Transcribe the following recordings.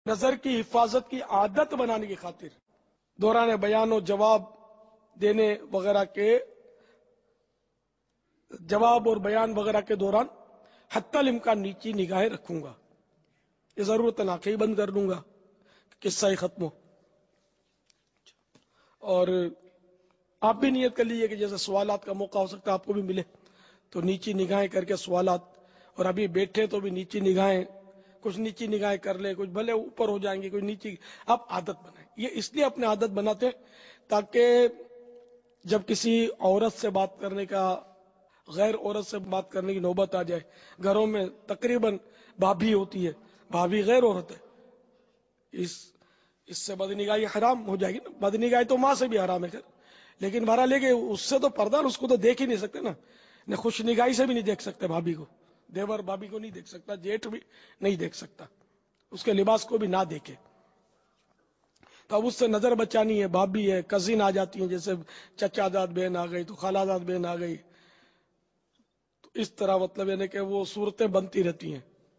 نظر کی حفاظت کی عادت بنانے کی خاطر دوران بیان و جواب دینے وغیرہ کے جواب اور بیان وغیرہ کے دوران حتی الامکان نیچی نگاہیں رکھوں گا. یہ ضرورت آنکھیں بند کر لوں گا قصہ ہی ختم ہو. اور آپ بھی نیت کر لیجئے کہ جیسے سوالات کا موقع ہو سکتا ہے آپ کو بھی ملے تو نیچی نگاہیں کر کے سوالات، اور ابھی بیٹھے تو بھی نیچی نگاہیں، کچھ نیچی نگاہیں کر لیں، کچھ بھلے اوپر ہو جائیں گے، کچھ نیچی. آپ عادت بنائیں. یہ اس لیے اپنے عادت بناتے ہیں تاکہ جب کسی عورت سے بات کرنے کا، غیر عورت سے بات کرنے کی نوبت آ جائے، گھروں میں تقریباً بھابھی ہوتی ہے، بھابھی غیر عورت ہے، اس سے بدنگاہی حرام ہو جائے گی نا. بدنگاہی تو ماں سے بھی حرام ہے خیر، لیکن بہرحال لے کے اس سے تو پردہ، اس کو تو دیکھ ہی نہیں سکتے نا. خوش نگاہی سے بھی نہیں دیکھ سکتے بھابھی کو، دیور بھابھی کو نہیں دیکھ سکتا، جیٹھ بھی نہیں دیکھ سکتا، اس کے لباس کو بھی نہ دیکھے. تو اب اس سے نظر بچانی ہے. بھابھی ہے، کزن آ جاتی ہیں، جیسے چچا داد بہن آ گئی تو خالہ داد بہن آ گئی، تو اس طرح مطلب یعنی کہ وہ صورتیں بنتی رہتی ہیں.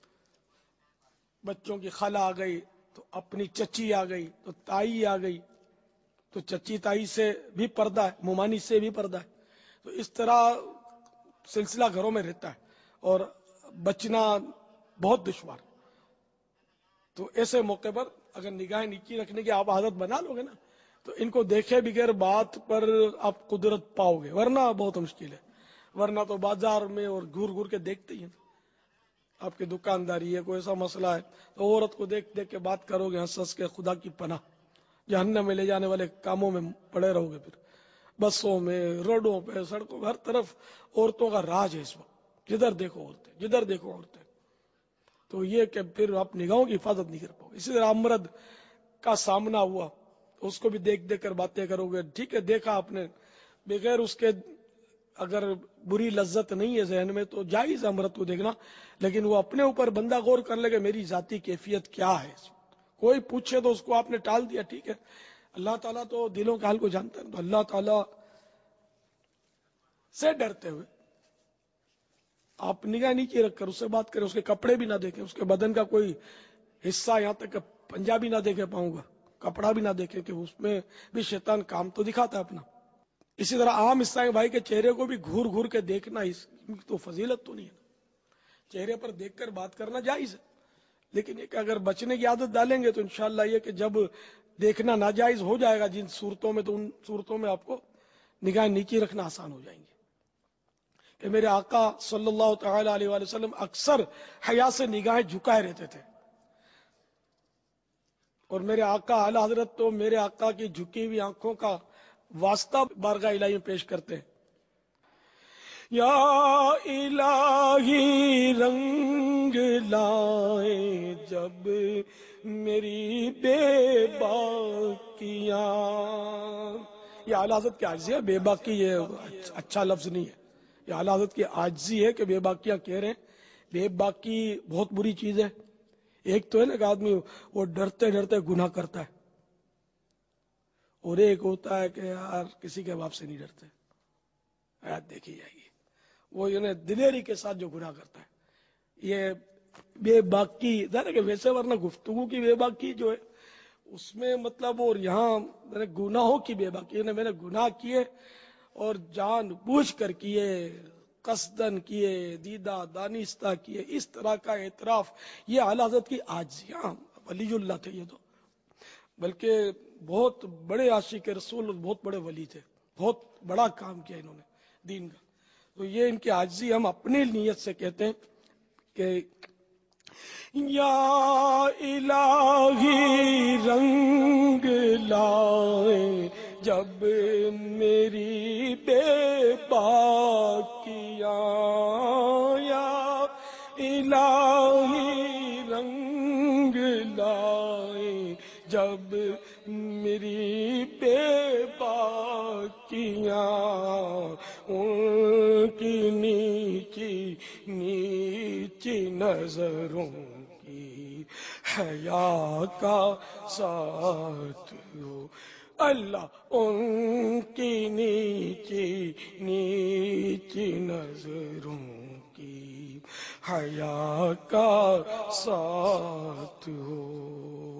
بچوں کی خالہ آ گئی تو اپنی چچی آ گئی تو تائی آ گئی، تو چچی تائی سے بھی پردہ ہے، ممانی سے بھی پردہ ہے. تو اس طرح سلسلہ گھروں میں رہتا ہے اور بچنا بہت دشوار. تو ایسے موقع پر اگر نگاہیں نیچی رکھنے کی آپ عادت بنا لو گے نا تو ان کو دیکھے بغیر بات پر آپ قدرت پاؤ گے، ورنہ بہت مشکل ہے. ورنہ تو بازار میں اور گھور گھور کے دیکھتے ہی ہیں. آپ کی دکانداری ہے، کوئی ایسا مسئلہ ہے تو عورت کو دیکھ دیکھ کے بات کرو گے، ہنس ہنس کے، خدا کی پناہ جہنم میں لے جانے والے کاموں میں پڑے رہو گے. پھر بسوں میں، روڈوں پہ، سڑکوں پہ، ہر طرف عورتوں کا راج ہے اس وقت. جدھر دیکھو عورتیں، جدھر دیکھو عورتیں. تو یہ کہ پھر آپ نگاہوں کی حفاظت نہیں کر پاؤ. اسی طرح امرد کا سامنا ہوا تو اس کو بھی دیکھ دیکھ کر باتیں کرو گے. ٹھیک ہے، دیکھا آپ نے، بغیر اس کے اگر بری لذت نہیں ہے ذہن میں تو جائز امرت کو دیکھنا، لیکن وہ اپنے اوپر بندہ غور کر لے کہ میری ذاتی کیفیت کیا ہے. کوئی پوچھے تو اس کو آپ نے ٹال دیا، ٹھیک ہے، اللہ تعالیٰ تو دلوں کے حال کو جانتا ہے. تو اللہ تعالیٰ سے ڈرتے ہوئے آپ نگاہ نیچے رکھ کر اس سے بات کریں. اس کے کپڑے بھی نہ دیکھیں، اس کے بدن کا کوئی حصہ، یہاں تک کہ پنجہ بھی نہ دیکھے پاؤں گا، کپڑا بھی نہ دیکھیں، کہ اس میں بھی شیطان کام تو دکھاتا ہے اپنا. اسی طرح عام اسلامی بھائی کے چہرے کو بھی گھور گھور کے دیکھنا، اس تو فضیلت تو نہیں ہے. چہرے پر دیکھ کر بات کرنا جائز ہے، لیکن یہ کہ اگر بچنے کی عادت ڈالیں گے تو انشاءاللہ یہ کہ جب دیکھنا ناجائز ہو جائے گا جن صورتوں میں، تو ان صورتوں میں آپ کو نگاہ نیچی رکھنا آسان ہو جائیں گے. کہ میرے آقا صلی اللہ تعالی علیہ وآلہ وسلم اکثر حیا سے نگاہیں جھکائے رہتے تھے، اور میرے آقا اعلی حضرت تو میرے آقا کی جھکی ہوئی آنکھوں کا واسطہ بارگاہ الہی میں پیش کرتے ہیں. یا الہی رنگ لائے جب میری بے باکیاں. یہ اعلی حضرت کی عاجزی ہے. بے باکی یہ اچھا لفظ نہیں ہے، یہ اعلی حضرت کی عاجزی ہے کہ بے باکیاں کہہ رہے ہیں. بے باکی بہت بری چیز ہے. ایک تو ہے نا کہ آدمی وہ ڈرتے ڈرتے گناہ کرتا ہے، اور ایک ہوتا ہے کہ یار کسی کے باپ سے نہیں ڈرتے. آیات دیکھی جائے گی، وہ یعنی دلیری کے ساتھ جو گناہ کرتا ہے. یہ بے باکی ظاہر ہے کہ ویسے ورنہ گفتگو کی بے باکی جو ہے اس میں مطلب، اور یہاں میں نے گناہوں کی بے باکی، یعنی میں نے گناہ کیے اور جان بوجھ کر کیے، قصدن کیے، دیدہ دانستہ کیے، اس طرح کا اعتراف. یہ اعلی حضرت کی عاجزی. ہاں ولی اللہ تھے یہ تو، بلکہ بہت بڑے عاشق رسول، بہت بڑے ولی تھے، بہت بڑا کام کیا انہوں نے دین کا. تو یہ ان کی عاجزی ہم اپنی نیت سے کہتے ہیں کہ یا الہی رنگ لائے جب میری بے باکیاں. یا الہی رنگ لائے جب میری بے باکیاں. ان کی نیچی نیچی نظروں کی حیا کا ساتھ ہو اللہ. ان کی نیچی نیچی نظروں کی حیا کا ساتھ ہو.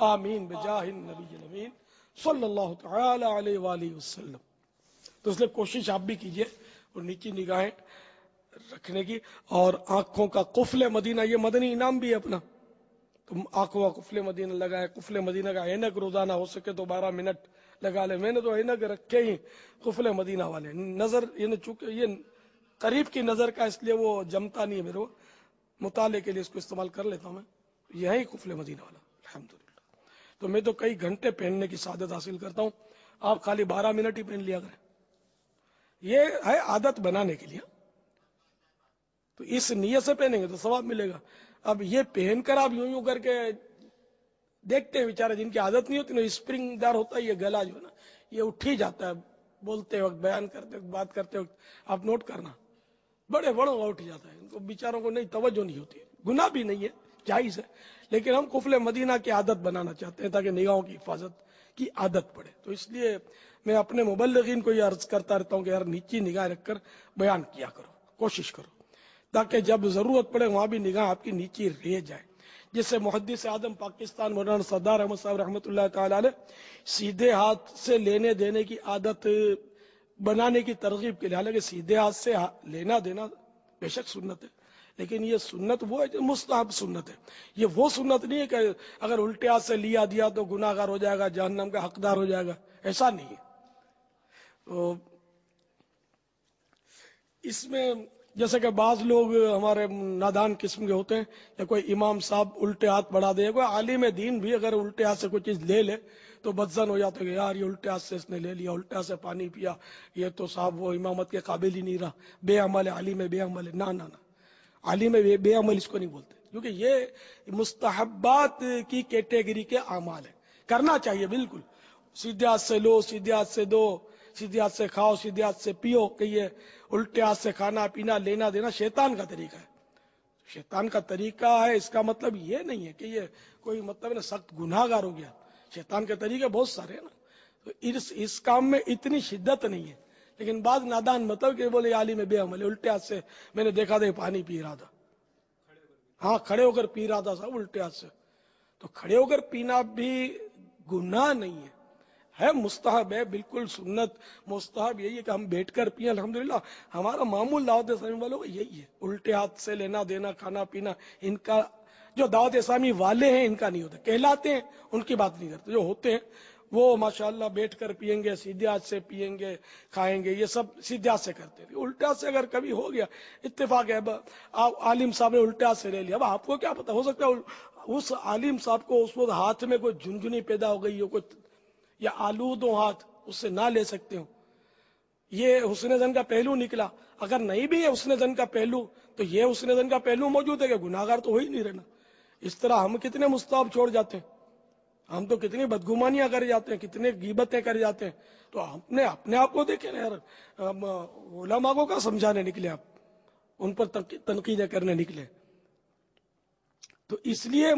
آمین بجاہ النبی الامین صلی اللہ تعالی علیہ وآلہ وسلم. تو اس لیے کوشش آپ بھی کیجئے اور نیچی نگاہیں رکھنے کی. اور آنکھوں کا قفل مدینہ، یہ مدنی انعام بھی ہے اپنا. تم آنکھوں کا قفل مدینہ لگائے، قفل مدینہ کا اینک روزانہ ہو سکے تو 12 منٹ لگا لے. میں نے تو اینک رکھے ہی قفل مدینہ والے. نظر چونکہ یہ قریب کی نظر کا، اس لیے وہ جمتا نہیں ہے میرے کو، مطالعے کے لیے اس کو استعمال کر لیتا ہوں میں. یہی قفل مدینہ والا الحمدللہ. تو میں تو کئی گھنٹے پہننے کی سعادت حاصل کرتا ہوں، آپ خالی 12 منٹ ہی پہن لیا کریں. یہ ہے عادت بنانے کے لیے. تو اس نیت سے پہنیں گے تو ثواب ملے گا. اب یہ پہن کر آپ یوں کر کے دیکھتے ہیں بیچارے جن کی عادت نہیں ہوتی نا، اسپرنگ دار ہوتا ہے یہ گلا جو ہے نا، یہ اٹھ ہی جاتا ہے بولتے وقت، بیان کرتے وقت، بات کرتے وقت. آپ نوٹ کرنا، بڑے بڑوں کا اٹھ جاتا ہے. ان کو بیچاروں کو نہیں توجہ نہیں ہوتی. گناہ بھی نہیں ہے، جائز ہے، لیکن ہم قفل مدینہ کی عادت بنانا چاہتے ہیں تاکہ نگاہوں کی حفاظت کی عادت پڑے. تو اس لیے میں اپنے مبلغین کو یہ عرض کرتا رہتا ہوں کہ یار نیچی نگاہ رکھ کر بیان کیا کرو، کوشش کرو تاکہ جب ضرورت پڑے وہاں بھی نگاہ آپ کی نیچی رہ جائے. جس سے محدث اعظم پاکستان مولانا سردار احمد صاحب رحمۃ اللہ تعالی علیہ سیدھے ہاتھ سے لینے دینے کی عادت بنانے کی ترغیب کے لیے، حالانکہ سیدھے ہاتھ سے لینا دینا بے شک سنت ہے، لیکن یہ سنت وہ ہے جو مستحب سنت ہے. یہ وہ سنت نہیں ہے کہ اگر الٹے ہاتھ سے لیا دیا تو گناہ گار ہو جائے گا، جہنم کا حقدار ہو جائے گا، ایسا نہیں ہے. تو اس میں جیسے کہ بعض لوگ ہمارے نادان قسم کے ہوتے ہیں، یا کوئی امام صاحب الٹے ہاتھ بڑھا دے، کوئی عالم دین بھی اگر الٹے ہاتھ سے کوئی چیز لے لے تو بدزن ہو جاتا ہے کہ یار یہ الٹے ہاتھ سے اس نے لے لیا، الٹے ہاتھ سے پانی پیا، یہ تو صاحب وہ امامت کے قابل ہی نہیں رہا، بے عمل ہے، عالم بے عمل ہے. نہ عالم بے عمل اس کو نہیں بولتے، کیونکہ یہ مستحبات کی کیٹیگری کے اعمال ہیں. کرنا چاہیے بالکل، سیدھے ہاتھ سے لو، سیدھے ہاتھ سے دو، سیدھے ہاتھ سے کھاؤ، سیدھے ہاتھ سے پیو. کہ یہ الٹے ہاتھ سے کھانا پینا لینا دینا شیطان کا طریقہ ہے. شیطان کا طریقہ ہے، اس کا مطلب یہ نہیں ہے کہ یہ کوئی مطلب ہے سخت گناہ گار ہو گیا. شیطان کے طریقے بہت سارے ہیں نا، تو اس کام میں اتنی شدت نہیں ہے. لیکن بعض نادان مطلب کہ بولے عالم بے عمل، الٹے ہاتھ سے میں نے دیکھا تھا پانی پی رہا تھا، ہاں کھڑے ہو کر پی رہا تھا صاحب الٹے ہاتھ سے. تو کھڑے ہو کر پینا بھی گناہ نہیں ہے مستحب ہے، بالکل سنت مستحب یہی ہے کہ ہم بیٹھ کر پییں. الحمدللہ ہمارا معمول دعوت اسلامی والوں کا یہی ہے، الٹے ہاتھ سے لینا دینا کھانا پینا. ان کا جو دعوت اسلامی والے ہیں ان کا نہیں ہوتا، کہلاتے ہیں ان کی بات نہیں کرتے. جو ہوتے ہیں وہ ماشاءاللہ بیٹھ کر پیئیں گے، سیدھے ہاتھ سے پیئیں گے، کھائیں گے، یہ سب سیدھے ہاتھ سے کرتے ہیں. الٹے ہاتھ سے اگر کبھی ہو گیا اتفاق ہے، عالم صاحب نے الٹے ہاتھ سے لے لیا، اب آپ کو کیا پتا، ہو سکتا ہے اس عالم صاحب کو اس وقت ہاتھ میں کوئی جھنجھنی پیدا ہو گئی ہو، کوئی یا آلودوں ہاتھ اس سے نہ لے سکتے ہو. یہ حسن زن کا پہلو نکلا. اگر نہیں بھی ہے حسن زن کا پہلو تو یہ حسن زن کا پہلو موجود ہے کہ گناہگار تو ہو ہی نہیں رہنا. اس طرح ہم کتنے مستحب چھوڑ جاتے ہیں، ہم تو کتنی بدگمانیاں کر جاتے ہیں، کتنے غیبتیں کر جاتے ہیں. تو ہم نے اپنے آپ کو دیکھیں نا یار، علماء کو کا سمجھانے نکلے آپ، ان پر تنقیدیں کرنے نکلے. تو اس لیے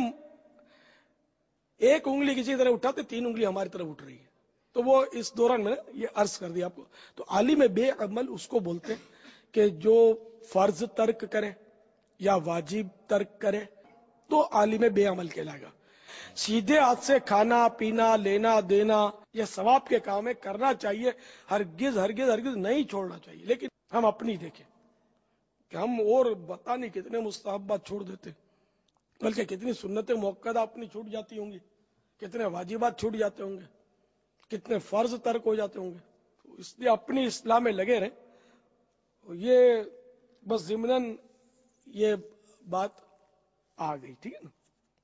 ایک انگلی کسی طرح اٹھاتے 3 انگلی ہماری طرف اٹھ رہی ہے. تو وہ اس دوران میں یہ عرض کر دیا آپ کو. تو عالم بے عمل اس کو بولتے ہیں کہ جو فرض ترک کرے یا واجب ترک کرے تو عالم بے عمل کہلائے گا. سیدھے ہاتھ سے کھانا پینا لینا دینا یہ ثواب کے کام ہے، کرنا چاہیے، ہرگز ہرگز ہرگز نہیں چھوڑنا چاہیے. لیکن ہم اپنی دیکھیں کہ ہم اور بتا نہیں کتنے مستحبات چھوڑ دیتے، بلکہ کتنی سنتیں موقعہ اپنی چھوٹ جاتی ہوں گی، کتنے واجبات چھوٹ جاتے ہوں گے، کتنے فرض ترک ہو جاتے ہوں گے. تو اس لیے اپنی اصلاح میں لگے رہیں. یہ بس ضمناً یہ بات آ گئی، ٹھیک ہے نا.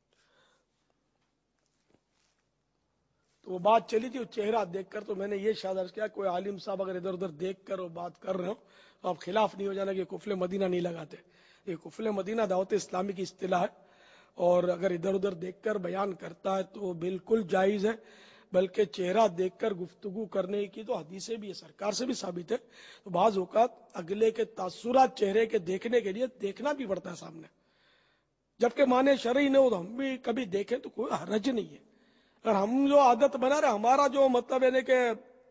تو وہ بات چلی تھی، وہ چہرہ دیکھ کر. تو میں نے یہ شاید عرض کیا کوئی عالم صاحب اگر ادھر ادھر دیکھ کر وہ بات کر رہے ہو تو آپ خلاف نہیں ہو جانا کہ قفل مدینہ نہیں لگاتے. یہ قفل مدینہ دعوت اسلامی کی اصطلاح ہے، اور اگر ادھر ادھر دیکھ کر بیان کرتا ہے تو بالکل جائز ہے. بلکہ چہرہ دیکھ کر گفتگو کرنے کی تو حدیثیں بھی ہے، سرکار سے بھی ثابت ہے. تو بعض اوقات اگلے کے تاثرات چہرے کے دیکھنے کے لیے دیکھنا بھی پڑتا ہے سامنے، جبکہ معنی شرعی نہ ہو تو ہم بھی کبھی دیکھیں تو کوئی حرج نہیں ہے. اور ہم جو عادت بنا رہے، ہمارا جو مطلب ہے کہ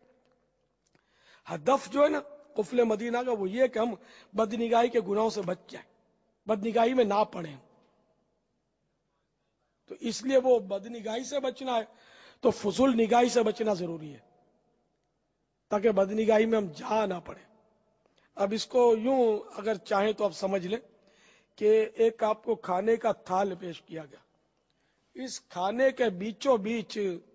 ہدف جو ہے نا قفل مدینہ کا، وہ یہ کہ ہم بدنگاہی کے گناہوں سے بچ جائیں، بدنگاہی میں نہ پڑیں. تو اس لیے وہ بد نگاہی سے بچنا ہے تو فضول نگاہی سے بچنا ضروری ہے، تاکہ بد نگاہی میں ہم جا نہ پڑے۔ اب اس کو یوں اگر چاہیں تو آپ سمجھ لیں کہ ایک آپ کو کھانے کا تھال پیش کیا گیا، اس کھانے کے بیچوں بیچ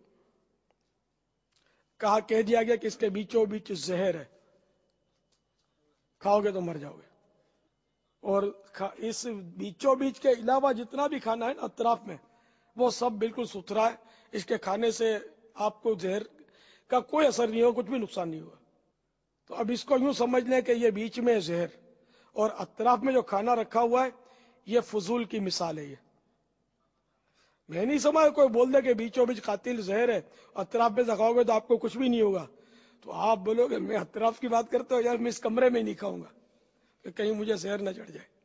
کہہ دیا گیا کہ اس کے بیچوں بیچ زہر ہے، کھاؤ گے تو مر جاؤ گے۔ اور اس بیچوں بیچ کے علاوہ جتنا بھی کھانا ہے نا اطراف میں، وہ سب بالکل ستھرا ہے، اس کے کھانے سے آپ کو زہر کا کوئی اثر نہیں ہوگا، کچھ بھی نقصان نہیں ہوگا۔ تو اب اس کو یوں سمجھ لیں کہ یہ بیچ میں زہر اور اطراف میں جو کھانا رکھا ہوا ہے یہ فضول کی مثال ہے۔ یہ میں نہیں سمجھا کوئی بول دے کہ بیچوں بیچ قاتل زہر ہے، اطراف میں سے کھاؤ گے تو آپ کو کچھ بھی نہیں ہوگا، تو آپ بولو گے میں اطراف کی بات کرتا ہوں یار، میں اس کمرے میں نہیں کھاؤں گا کہ کہیں مجھے زہر نہ چڑھ جائے،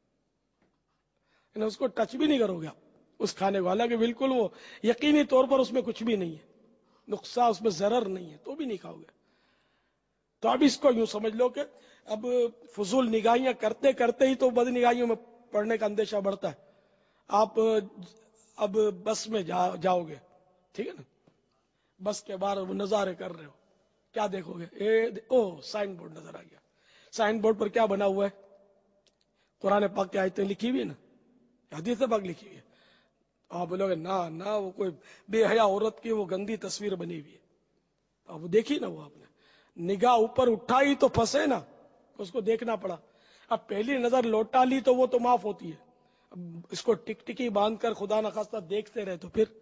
یعنی اس کو ٹچ بھی نہیں کرو گے آپ اس کھانے کو، حالانکہ بالکل وہ یقینی طور پر اس میں کچھ بھی نہیں ہے، نقصان اس میں ضرر نہیں ہے، تو بھی نہیں کھاؤ گے۔ تو اب اس کو یوں سمجھ لو کہ اب فضول نگاہیاں کرتے کرتے ہی تو بد نگاہیوں میں پڑنے کا اندیشہ بڑھتا ہے۔ آپ اب بس میں جاؤ گے، ٹھیک ہے نا، بس کے باہر وہ نظارے کر رہے ہو، کیا دیکھو گے؟ سائن بورڈ نظر آ گیا، سائن بورڈ پر کیا بنا ہوا ہے؟ قرآن پاک کی آیتیں لکھی ہوئی ہے نا، حدیث پاک لکھی ہوئی ہے۔ آپ بولو گے نہ وہ کوئی بے حیا عورت کی وہ گندی تصویر بنی ہوئی ہے، اب دیکھی نا وہ آپ نے، نگاہ اوپر اٹھائی تو پھنسے نا، اس کو دیکھنا پڑا۔ اب پہلی نظر لوٹا لی تو وہ تو معاف ہوتی ہے، اب اس کو ٹک ٹکی باندھ کر خدا نخواستہ دیکھتے رہے تو پھر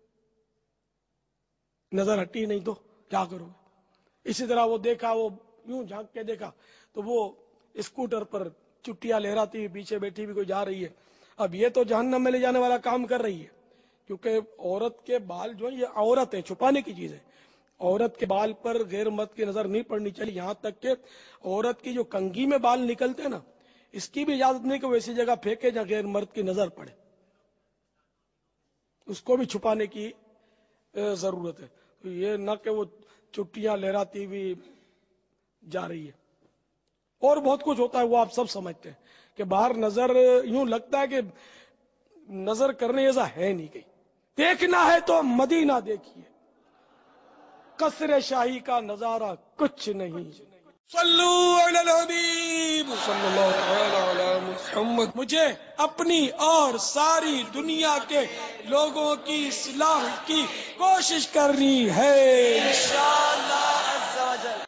نظر ہٹی نہیں تو کیا کرو گے؟ اسی طرح وہ دیکھا، وہ یوں جھانک کے دیکھا تو وہ اسکوٹر پر چٹیاں لہراتی ہوئی پیچھے بیٹھی بھی کوئی جا رہی ہے، اب یہ تو جہنم میں لے جانے والا کام کر رہی ہے، کیونکہ عورت کے بال جو ہے یہ عورت ہے، چھپانے کی چیز ہے، عورت کے بال پر غیر مرد کی نظر نہیں پڑنی چاہیے، یہاں تک کہ عورت کی جو کنگھی میں بال نکلتے ہیں نا، اس کی بھی اجازت نہیں کہ وہ ایسی جگہ پھینکے جہاں غیر مرد کی نظر پڑے، اس کو بھی چھپانے کی ضرورت ہے۔ تو یہ نہ کہ وہ چٹیاں لہراتی ہوئی جا رہی ہے، اور بہت کچھ ہوتا ہے وہ آپ سب سمجھتے ہیں کہ باہر نظر یوں لگتا ہے کہ نظر کرنے جیسا ہے نہیں، کہیں دیکھنا ہے تو مدینہ دیکھیے، قصر شاہی کا نظارہ کچھ نہیں۔ صلو علی الحبیب صلی اللہ تعالی علی محمد۔ مجھے اپنی اور ساری دنیا کے لوگوں کی اصلاح کی کوشش کرنی ہے انشاءاللہ عز و جل۔